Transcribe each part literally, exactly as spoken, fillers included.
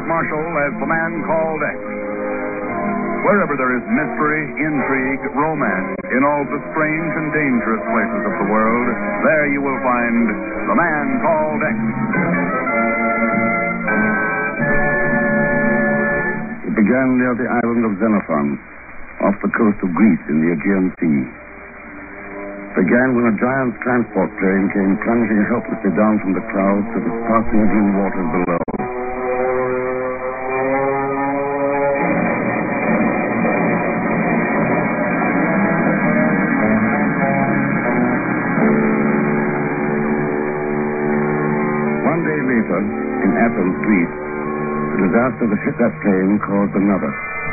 Marshall as the man called X. Wherever there is mystery, intrigue, romance, in all the strange and dangerous places of the world, there you will find the man called X. It began near the island of Xenophon, off the coast of Greece in the Aegean Sea. It began when a giant transport plane came plunging helplessly down from the clouds to the sparkling blue waters below. One day later, in Athens, Greece, the disaster that hit that plane caused another.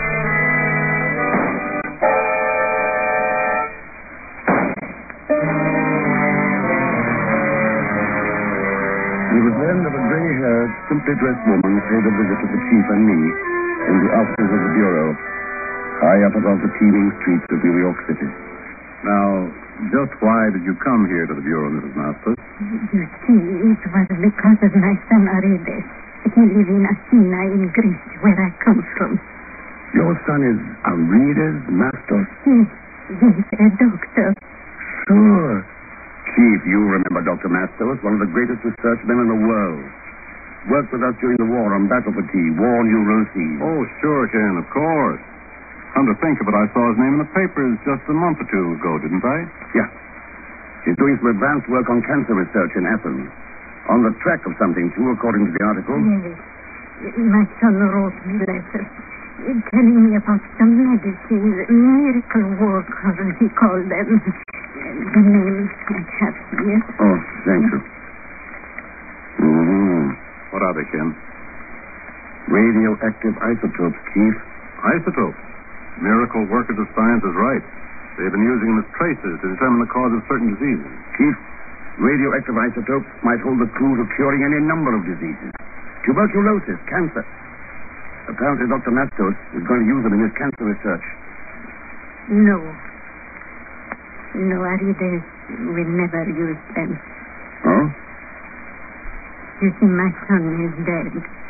It was then that a gray-haired, simply dressed woman paid a visit to the chief and me in the offices of the Bureau, high up above the teeming streets of New York City. Now, just why did you come here to the Bureau, Missus Masters? You see, it was because of my son Arides. He lives in Athena in Greece, where I come from. Your son is Arides Mastos? Yes, he's a doctor. Sure. Chief, you remember Doctor Mastos, one of the greatest research men in the world. Worked with us during the war on battle fatigue, war neuroses. Oh, sure, Ken, of course. Come to think of it, I saw his name in the papers just a month or two ago, didn't I? Yeah. He's doing some advanced work on cancer research in Athens. On the track of something, too, according to the article. Yes. My son wrote me letters telling me about some medicines, miracle workers, he called them. The names I have here. Oh, thank you. Mm-hmm. What are they, Ken? Radioactive isotopes, Chief. Isotopes? Miracle workers of science is right. They've been using them as tracers to determine the cause of certain diseases. Chief, radioactive isotopes might hold the clue to curing any number of diseases. Tuberculosis, cancer. Apparently, Doctor Mastos is going to use them in his cancer research. No. No, Arides will never use them. Oh? You see, my son is dead.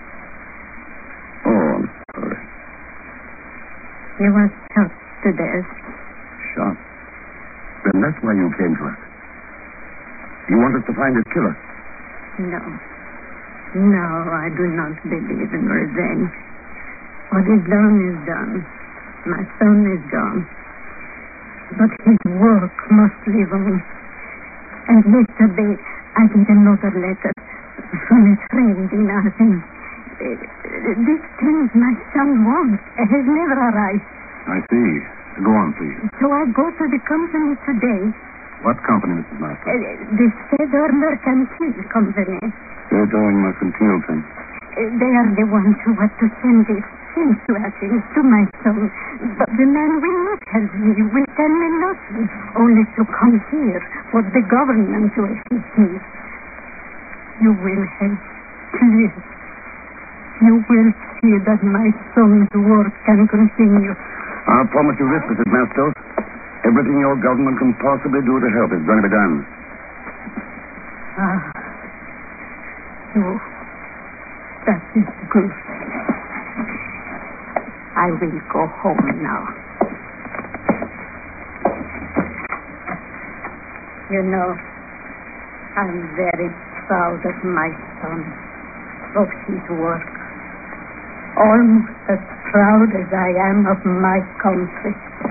Oh, I'm sorry. He was shot to death. Shot? Then that's why you came to us. You want us to find his killer? No. No, I do not believe in revenge. What is done is done. My son is gone. But his work must live on. And yesterday, I get another letter from a friend in Athens. Uh, this thing my son wants has never arrived. I see. Go on, please. So I go to the company today. What company, Missus Masters? Uh, the Fedor Mercantile Company. Fedor Mercantile Company. Uh, they are the ones who want to send this thing to Athens, to my son. But the man will not help me, will tell me nothing, only to come here for the government to assist me. You will help, please. You will see that my son's work can continue. I'll promise you this, Missus Mastos. Everything your government can possibly do to help is going to be done. Ah. Oh. That is good. I will go home now. You know, I'm very proud of my son, of his work. Almost as proud as I am of my country.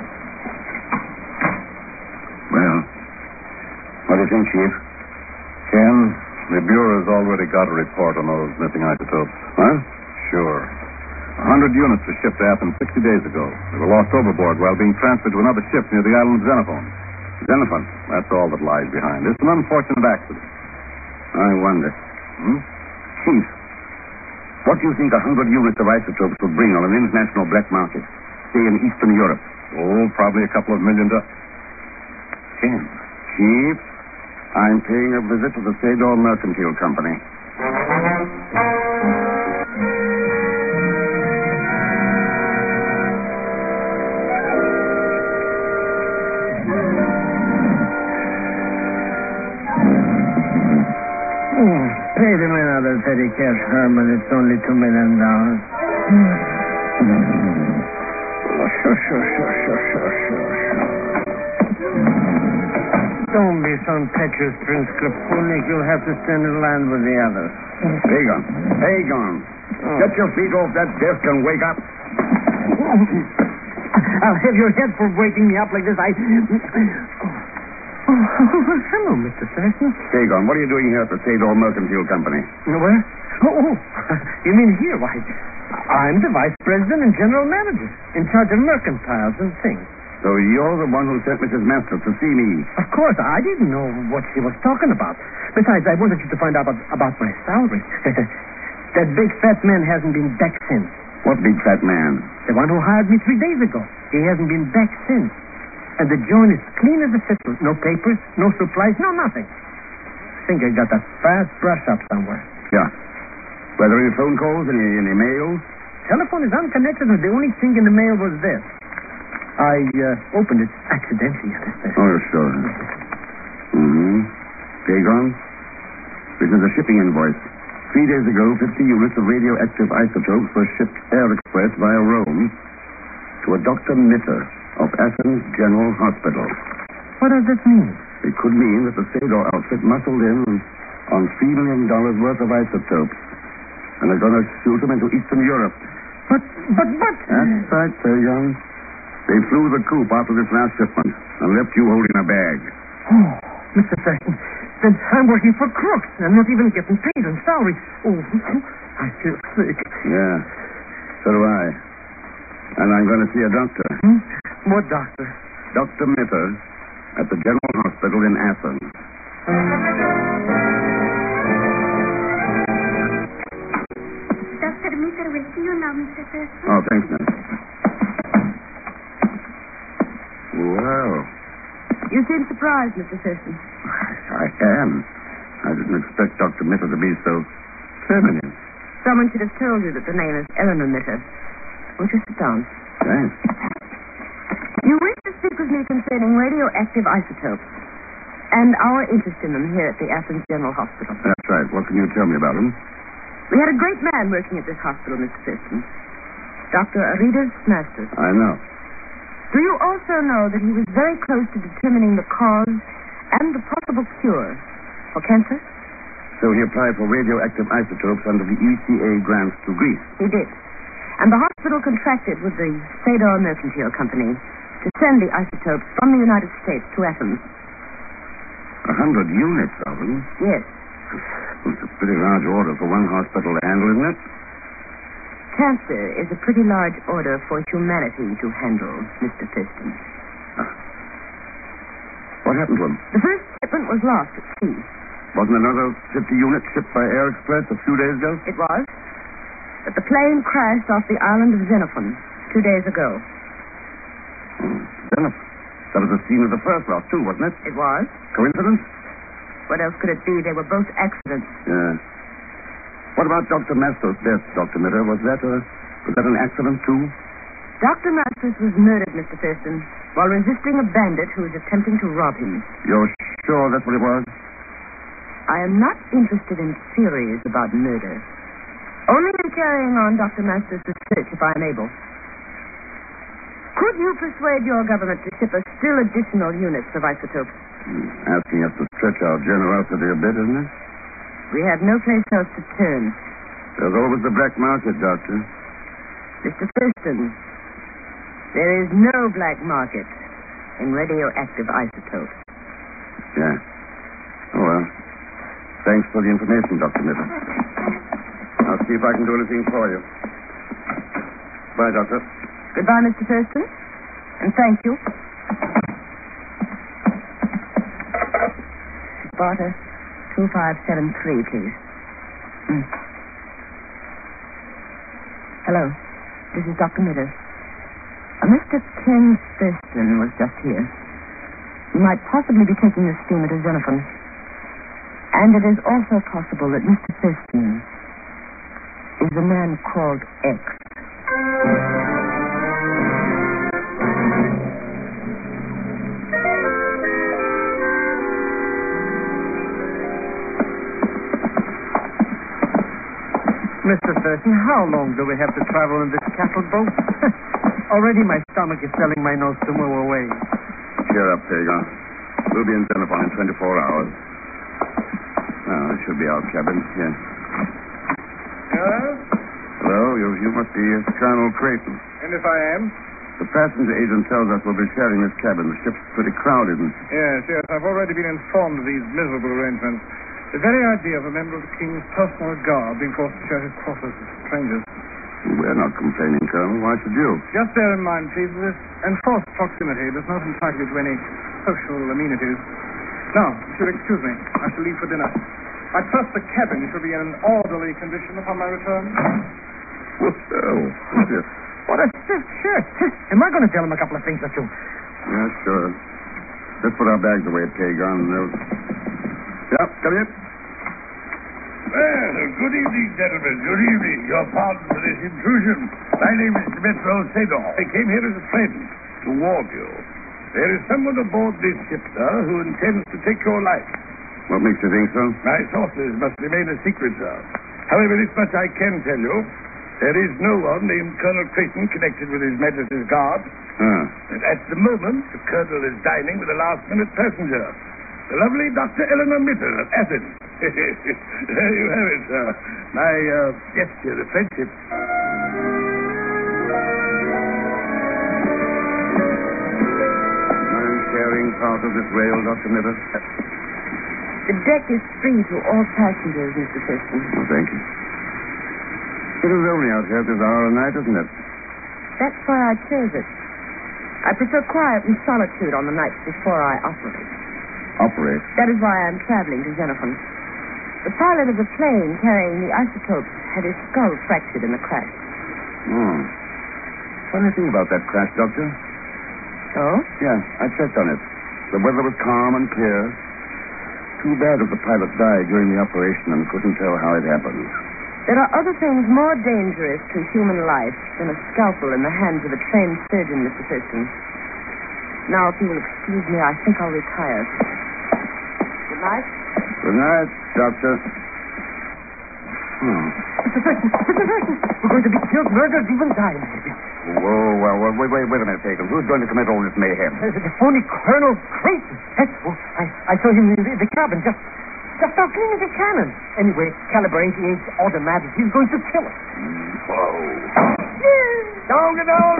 Well, what do you think, Chief? Ken, the Bureau's already got a report on those missing isotopes. Huh? Sure. A hundred units were shipped to Athens sixty days ago. They were lost overboard while being transferred to another ship near the island of Xenophon. Xenophon? That's all that lies behind. It's an unfortunate accident. I wonder. Hmm? Chief, what do you think a hundred units of isotopes would bring on an international black market, say in Eastern Europe? Oh, probably a couple of million dollars. Ken. Chief, I'm paying a visit to the Fedor Mercantile Company. Oh, pay them another petty cash, Herman. It's only two million dollars. Oh, sure, sure, sure, sure, sure, sure, sure. Don't be so impetuous, Prince Krapunik. You'll have to stand in line with the others. Pagan. Pagan. Oh. Get your feet off that desk and wake up. I'll have your head for waking me up like this. I... Oh, hello, Mister Thurston. Pagan, what are you doing here at the Sador Mercantile Company? Where? Oh, oh, you mean here? Why, I'm the vice president and general manager in charge of mercantiles and things. So you're the one who sent Missus Master to see me? Of course, I didn't know what she was talking about. Besides, I wanted you to find out about, about my salary. That big fat man hasn't been back since. What big fat man? The one who hired me three days ago. He hasn't been back since. And the joint is clean as a fiddle. No papers, no supplies, no nothing. I think I got a fast brush up somewhere. Yeah. Were there any phone calls, any, any mail? Telephone is unconnected, and the only thing in the mail was this. I uh, opened it accidentally. Oh, sure. Mm-hmm. Pagan, this is a shipping invoice. Three days ago, fifty units of radioactive isotopes were shipped air express via Rome to a Doctor Mitter of Athens General Hospital. What does this mean? It could mean that the Sador outfit muscled in on three million dollars worth of isotopes, and they're going to shoot them into Eastern Europe. But, but, but... That's right, Pagan. They flew the coop after this last shipment and left you holding a bag. Oh, Mister Thurston, then I'm working for crooks and not even getting paid on salary. Oh, I feel sick. Yeah, so do I. And I'm going to see a doctor. Hmm? What doctor? Doctor Mitter at the General Hospital in Athens. Doctor Mitter will see you now, Mister Thurston. Oh, thanks, nurse. Well, You seem surprised, Mister Thurston. I am. I didn't expect Doctor Mitter to be so feminine. Someone should have told you that the name is Eleanor Mitter. Won't you sit down? Thanks. You wish to speak with me concerning radioactive isotopes and our interest in them here at the Athens General Hospital. That's right. What can you tell me about them? We had a great man working at this hospital, Mister Thurston. Doctor Aridas Masters. I know. Do you also know that he was very close to determining the cause and the possible cure for cancer? So he applied for radioactive isotopes under the E C A grants to Greece. He did. And the hospital contracted with the Sador Mercantile Company to send the isotopes from the United States to Athens. A hundred units of them? Yes. It's a pretty large order for one hospital to handle, isn't it? Cancer is a pretty large order for humanity to handle, Mister Thurston. Ah. What happened to him? The first shipment was lost at sea. Wasn't another fifty units shipped by air express a few days ago? It was. But the plane crashed off the island of Xenophon two days ago. Hmm. Xenophon. That was the scene of the first lot, too, wasn't it? It was. Coincidence? What else could it be? They were both accidents. Yeah. What about Doctor Masters' death, Doctor Mitter? Was that a, was that an accident, too? Doctor Masters was murdered, Mister Thurston, while resisting a bandit who was attempting to rob him. You're sure that's what it was? I am not interested in theories about murder. Only in carrying on Doctor Masters' research if I am able. Could you persuade your government to ship us still additional units of isotopes? Hmm. Asking us to stretch our generosity a bit, isn't it? We have no place else to turn. There's always the black market, Doctor. Mister Thurston, there is no black market in radioactive isotopes. Yeah. Oh, well. Thanks for the information, Doctor Mitter. I'll see if I can do anything for you. Bye, Doctor. Goodbye, Mister Thurston. And thank you. Sparta two five seven three, please. Mm. Hello. This is Doctor Mitter. Uh, Mister Ken Thurston was just here. He might possibly be taking the steamer to Xenophon. And it is also possible that Mister Thurston is a man called X. Mister Thurston, how long do we have to travel in this cattle boat? Already my stomach is telling my nose to move away. Cheer up, Pagan. We'll be in Xenophon in twenty-four hours. Now, this should be our cabin. Yes. Yes? Hello, you, you must be uh, Colonel Creighton. And if I am? The passenger agent tells us we'll be sharing this cabin. The ship's pretty crowded. And... Yes, yes. I've already been informed of these miserable arrangements. The very idea of a member of the King's personal guard being forced to share his quarters with strangers. We're not complaining, Colonel. Why should you? Just bear in mind, please, that this enforced proximity does not entitle you to any social amenities. Now, if you'll excuse me, I shall leave for dinner. I trust the cabin shall be in an orderly condition upon my return. Well, oh, What a stiff shirt. Am I going to tell him a couple of things or two? yeah, sure. Let's put our bags away, Pagan. Uh... Yeah, come in. Well, good evening, gentlemen. Good evening. Your pardon for this intrusion. My name is Dmitro Sedov. I came here as a friend to warn you. There is someone aboard this ship, sir, who intends to take your life. What makes you think so? My sources must remain a secret, sir. However, this much I can tell you. There is no one named Colonel Creighton connected with His Majesty's Guard. Huh. And at the moment, the Colonel is dining with a last-minute passenger, the lovely Doctor Eleanor Mittel of Athens. There you have it, sir. My uh, gesture of friendship. Mind sharing part of this rail, Doctor Mittel? The deck is free to all passengers, Mister Thurston. Oh, thank you. It is only out here this hour of night, isn't it? That's why I chose it. I prefer quiet and solitude on the nights before I operate. Operate? That is why I'm traveling to Xenophon. The pilot of the plane carrying the isotopes had his skull fractured in the crash. Hmm. Funny thing about that crash, Doctor. Oh? Yeah, I checked on it. The weather was calm and clear. Too bad if the pilot died during the operation and couldn't tell how it happened. There are other things more dangerous to human life than a scalpel in the hands of a trained surgeon, Mister Thurston. Now, if you will excuse me, I think I'll retire. Good night. Good night, Doctor. Hmm. Mister Thurston, Mister Thurston, we're going to be killed, murdered, even died, maybe. Whoa, well, well, wait, wait, wait a minute, Pagan. Who's going to commit all this mayhem? Uh, the phony Colonel Creighton. That's who. I, I saw him in the, the cabin, just, just out cleaning the cannon. Anyway, caliber eighty-eight automatic. He's going to kill us. Whoa. Down, get down.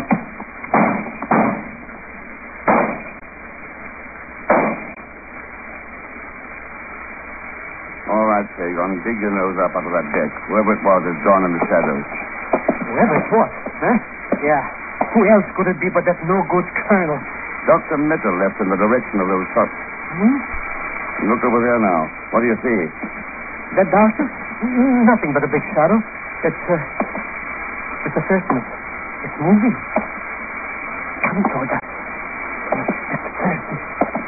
All right, Pagan, dig your nose up out of that deck. Whoever it was is gone in the shadows. Whoever it was, huh? Yeah. Who else could it be but that no-good colonel? Doctor Mittel left in the direction of those shots. Hmm? Look over there now. What do you see? That doctor? Mm, Nothing but a big shadow. It's, uh... It's a Thurston. It's moving. Coming toward us. It's Thurston.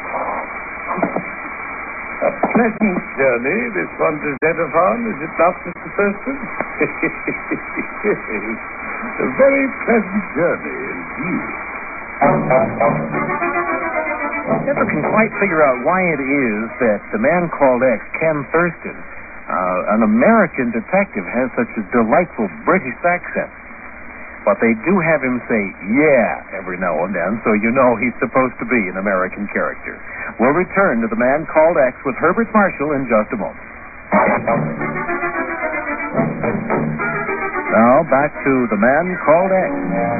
A pleasant journey, this one to Xenophon, is it not, Mister Thurston? Yes. A very pleasant journey indeed. Never can quite figure out why it is that the man called X, Ken Thurston, uh, an American detective, has such a delightful British accent. But they do have him say, yeah, every now and then, so you know he's supposed to be an American character. We'll return to the man called X with Herbert Marshall in just a moment. Now, back to the man called X.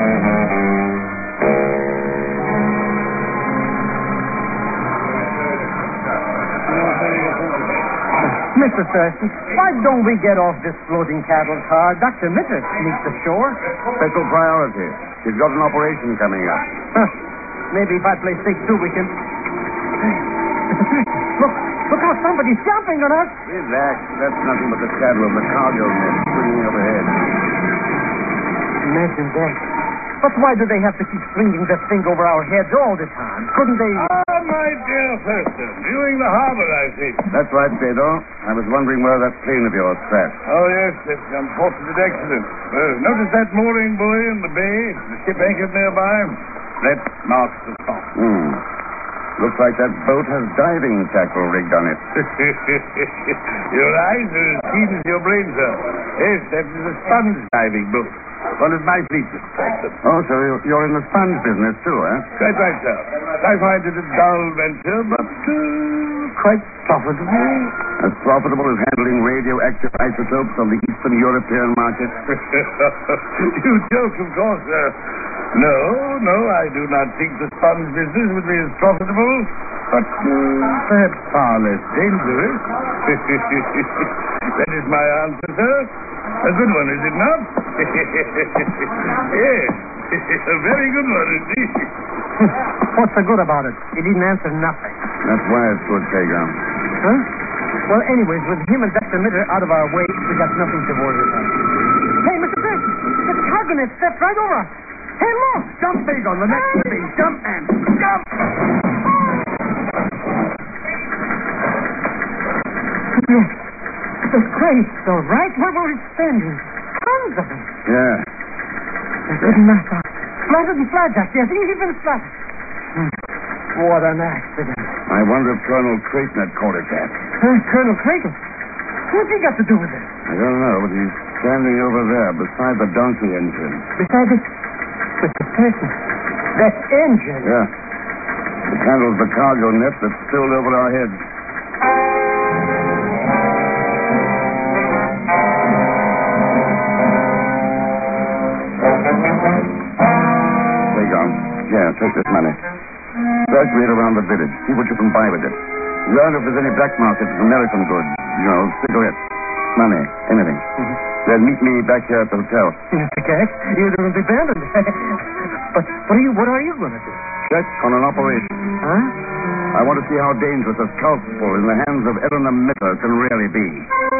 Mister Thurston, why don't we get off this floating cattle car? Doctor Mittel sneaks ashore. Special priority. He's got an operation coming up. Huh. Maybe if I play stick too, we can... Mister Thurston, look. Look how somebody's jumping on us. Relax. That's nothing but the shadow of the cargo net swinging overhead. Imagine that. But why do they have to keep swinging that thing over our heads all the time? Couldn't they... Ah, my dear Thurston, viewing the harbor, I see. That's right, Pedro. I was wondering where that plane of yours crashed. Oh, yes, it's an unfortunate accident. Uh, notice that mooring buoy in the bay? The ship anchored nearby? That marks the spot. Hmm. Looks like that boat has diving tackle rigged on it. Your eyes are as keen as your brain, sir. Yes, that is a sponge diving boat. One of my fleet, Mister Franklin. Oh, so you're- you're in the sponge business, too, eh? Quite right, sir. I find it a dull venture, but uh, quite profitable. As profitable as handling radioactive isotopes on the Eastern European market? You joke, of course, sir. No, no, I do not think the sponge business would be as profitable, but uh, perhaps far less dangerous. That is my answer, sir. A good one, is it not? Yes, a very good one indeed. What's so good about it? He didn't answer nothing. That's why it's good, Pagan. Huh? Well, anyways, with him and Doctor Mitter out of our way, we got nothing to worry about. Hey, Mister Grayson, the cargonet stepped right over us. Hey, look! Jump, Pagan, the next to me. Jump, man. Jump! Yes. The crates, so right where we were standing. Tons of them. Yeah. Good enough. Splattered and flapjacks, yes, even splattered. Hmm. What an accident. I wonder if Colonel Creighton had called it that. Huh, Colonel Creighton? What's he got to do with it? I don't know, but he's standing over there beside the donkey engine. Besides it, Mister Pearson, that engine. Yeah. It handles the cargo net that's filled over our heads. Pagan, yeah, take this money. Circulate around the village. See what you can buy with it. Learn if there's any black market of American goods. You know, cigarettes, money, anything. Mm-hmm. Then meet me back here at the hotel. Mister Cash, you don't abandon me. But what are you, what are you going to do? Check on an operation. Huh? I want to see how dangerous a scalpel in the hands of Eleanor Mitter can really be.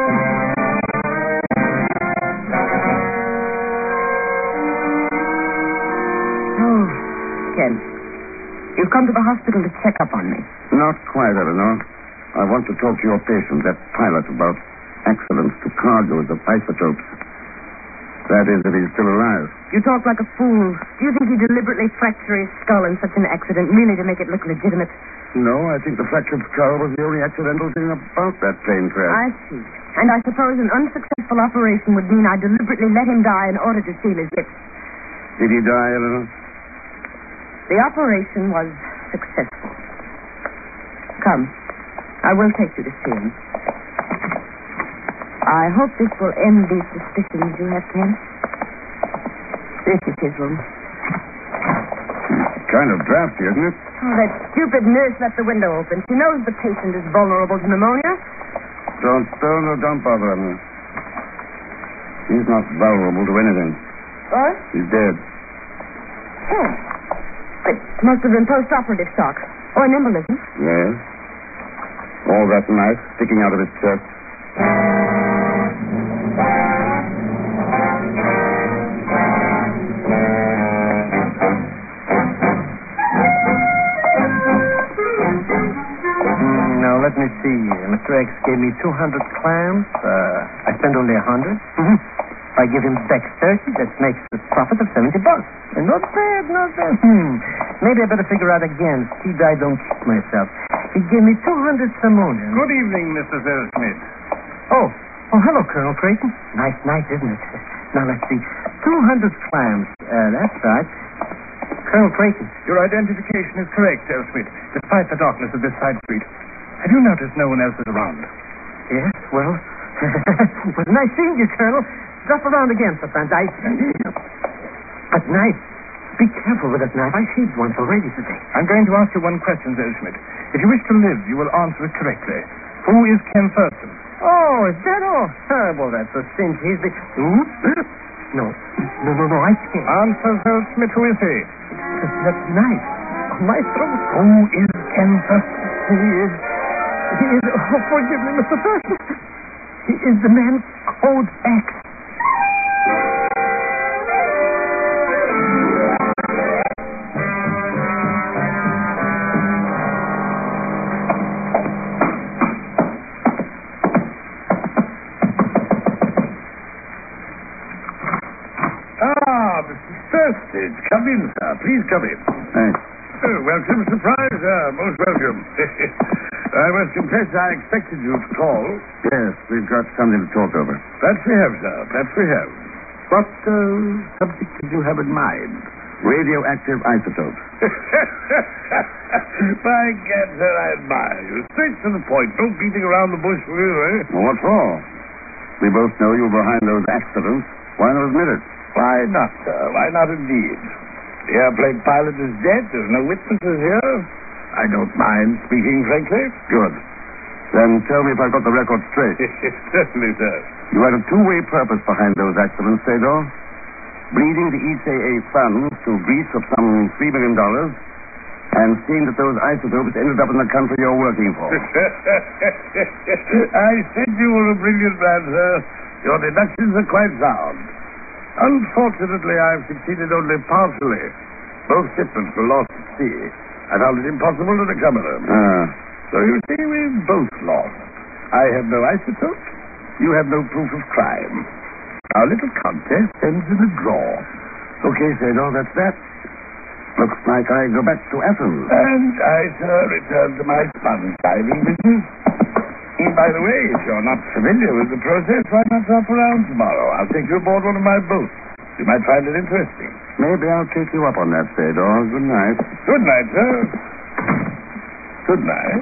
Oh, Ken. You've come to the hospital to check up on me. Not quite, Eleanor. I want to talk to your patient, that pilot, about accidents to cargoes of isotopes. That is, if he's still alive. You talk like a fool. Do you think he deliberately fractured his skull in such an accident merely to make it look legitimate? No, I think the fractured skull was the only accidental thing about that plane crash. I see. And I suppose an unsuccessful operation would mean I deliberately let him die in order to seal his lips. Did he die, Eleanor? The operation was successful. Come. I will take you to see him. I hope this will end these suspicions you have, Ken. This is his room. Kind of drafty, isn't it? Oh, that stupid nurse left the window open. She knows the patient is vulnerable to pneumonia. Don't stir nor don't bother him. He's not vulnerable to anything. What? He's dead. Oh. It must have been post-operative shock. Or an embolism. Yes. All that knife sticking out of his chest. Now, let me see. Mister X gave me two hundred clams. Uh, I spent only a hundred. Mm-hmm. If I give him back thirty, that makes a profit of seventy bucks. And not bad, not bad. Hmm. Maybe I better figure out again. See, I don't cheat myself. He gave me two hundred simoleons. Good evening, Mister Smith. Oh. Oh, hello, Colonel Creighton. Nice night, isn't it? Now, let's see. two hundred clams. Uh, that's right. Colonel Creighton. Your identification is correct, Smith, despite the darkness of this side street. Have you noticed no one else is around? Yes, well, well, nice seeing you, Colonel. Drop around again sometimes. I... But knife. Be careful with that knife. I shaved once already today. I'm going to ask you one question, Smith. If you wish to live, you will answer it correctly. Who is Ken Thurston? Oh, is that all? Oh, well, that's a cinch. He's the... Hmm? No. No, no, no, I can't. Answer, Smith, who is he? That knife on my throat. Who is Ken Thurston? He is... He is... Oh, forgive me, Mister Thurston. He is the man called X. Ah, Mister Thurston. Come in, sir. Please come in. Thanks. Oh, welcome, surprise, sir. Most welcome. I must confess I expected you to call. Yes, we've got something to talk over. Perhaps we have, sir. Perhaps we have. What uh, subject did you have in mind? Radioactive isotopes. By gad, sir, I admire you. Straight to the point. No beating around the bush, will you, eh? Well, what for? We both know you were behind those accidents. Why not admit it? Why not, sir? Why not indeed? The airplane pilot is dead. There's no witnesses here. I don't mind speaking frankly. Good. Then tell me if I've got the record straight. Certainly, sir. You had a two-way purpose behind those accidents, Fedor. Bleeding the E C A funds to Greece of some three million dollars, and seeing that those isotopes ended up in the country you're working for. I said you were a brilliant man, sir. Your deductions are quite sound. Unfortunately, I've succeeded only partially. Both shipments were lost at sea. I found it impossible to recover them. Ah. So you see, we've both lost. I have no isotopes. You have no proof of crime. Our little contest ends in a draw. Okay, Fedor, that's that. Looks like I go back to Athens. And I, sir, return to my sponge diving business. And by the way, if you're not familiar with the process, why not drop around tomorrow? I'll take you aboard one of my boats. You might find it interesting. Maybe I'll take you up on that, Fedor. Good night. Good night, sir. Good night.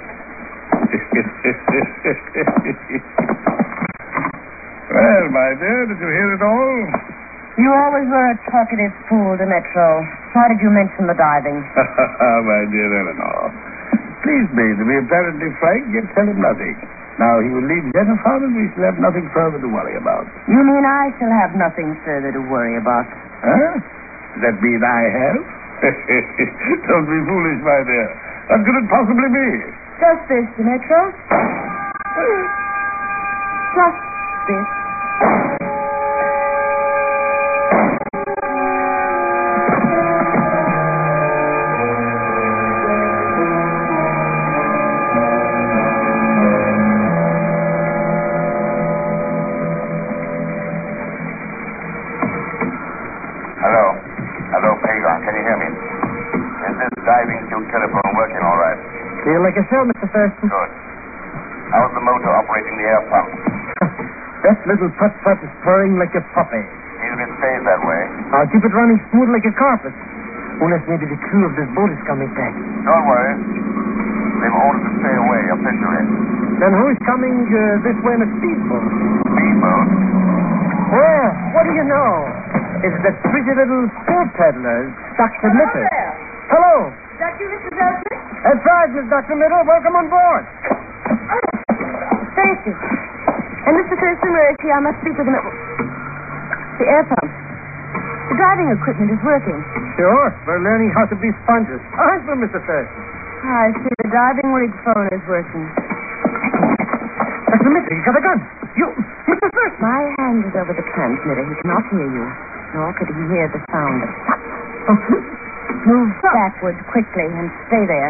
Well, my dear, did you hear it all? You always were a talkative fool, Demetro. Why did you mention the diving? My dear Eleanor, please me to be apparently frank, yet tell him nothing. Now he will leave Jennifer, and we shall have nothing further to worry about. You mean I shall have nothing further to worry about? Huh? Does that mean I have? Don't be foolish, my dear. What could it possibly be? Just this, Demetro. Just this. Hello. Hello, Pagon. Can you hear me? Is this diving suit telephone working all right? Feel like a show, Mister Thurston. Good. How's the motor operating the air pump? That little putt-putt is purring like a puppy. See that it stays that way. I'll keep it running smooth like a carpet. Unless maybe the crew of this boat is coming back. Don't worry. They've ordered to stay away officially. Then who is coming uh, this way in a speedboat? Speedboat? Well, what do you know? It's that pretty little sport peddler, Doctor Mitter. Hello. Is that you, Mister Zeltman? That's right, Miss Doctor Mitter. Welcome on board. Thank you. And Mister Thurston, where is he? I must speak with him at... The air pump. The driving equipment is working. Sure. We're learning how to be sponges. Aren't we, Mister Thurston? I see the diving rig phone is working. Doctor Mitter, you got a gun. You, Mister Thurston. My hand is over the transmitter. He cannot hear you. Nor could he hear the sound of... Oh. Move backwards quickly and stay there.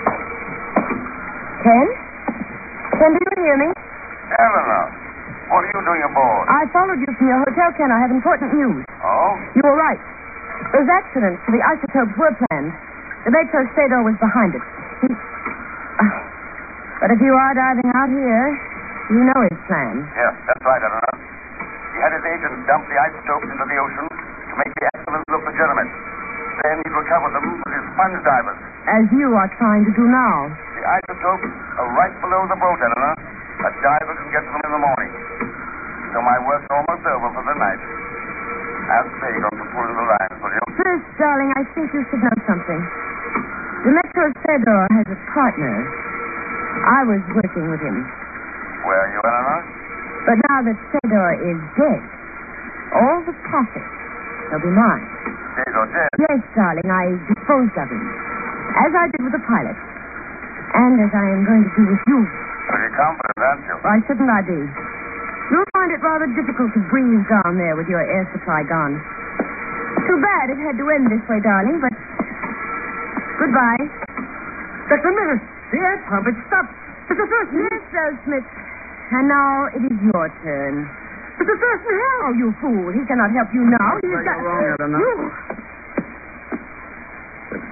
Ken? Ken, do you hear me? Eleanor, what are you doing aboard? I followed you from your hotel, Ken. I have important news. Oh? You were right. Those accidents for the isotopes were planned. Demetro Fedor was behind it. He... Uh, but if you are diving out here, you know his plan. Yes, that's right, Eleanor. He had his agent dump the isotopes into the ocean to make the accidents look legitimate. Then he'd recover them with his sponge divers. As you are trying to do now. The isotopes are right below the boat, Eleanor. A diver can get to them in the morning. So my work's almost over for the night. Ask Pagon to pull in the lines, will you? First, darling, I think you should know something. Demetro Fedor has a partner. I was working with him. Where are you, Eleanor? But now that Fedor is dead, all the profits will be mine. Fedor dead? Yes, darling, I disposed of him. As I did with the pilot. And as I am going to do with you. Pretty confident, aren't you? Why shouldn't I be? You'll find it rather difficult to breathe down there with your air supply gone. Too bad it had to end this way, darling, but... Goodbye. Doctor Mitter, the air pump, it stopped. Mister Thurston. Yes, Earl Smith. And now it is your turn. Mister Thurston, help! Oh, you fool. He cannot help you now. He's You're got... wrong, Eleanor. You... It's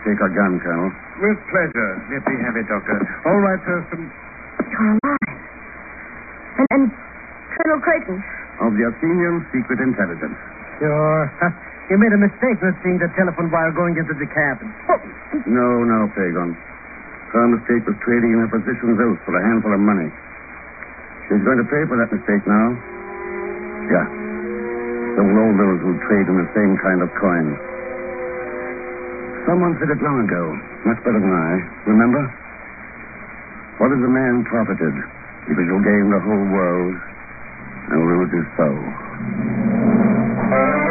take our gun, Colonel. With pleasure. Let me have it, Doctor. All right, Thurston. You're alive. And, and Colonel Creighton. Of the Athenian Secret Intelligence. Sure. You made a mistake not seeing the telephone wire going into the cabin. Oh, No, no, Pagon. Her mistake was trading in her physician's oath for a handful of money. She's going to pay for that mistake now. Yeah. So will all those who trade in the same kind of coin. Someone said it long ago, much better than I. Remember? What is a man profited if he shall gain the whole world and lose his soul?